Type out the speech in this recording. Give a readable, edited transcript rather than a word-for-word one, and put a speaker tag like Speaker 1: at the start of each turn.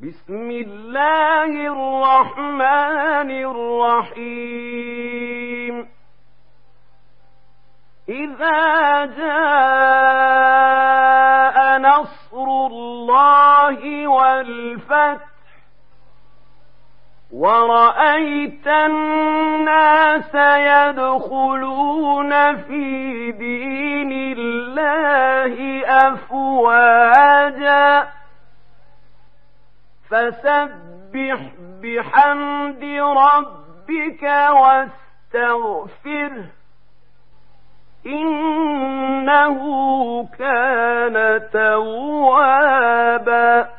Speaker 1: بسم الله الرحمن الرحيم إذا جاء نصر الله والفتح ورأيت الناس يدخلون في دين الله أفواجا فسبح بحمد ربك واستغفره إنه كان توابا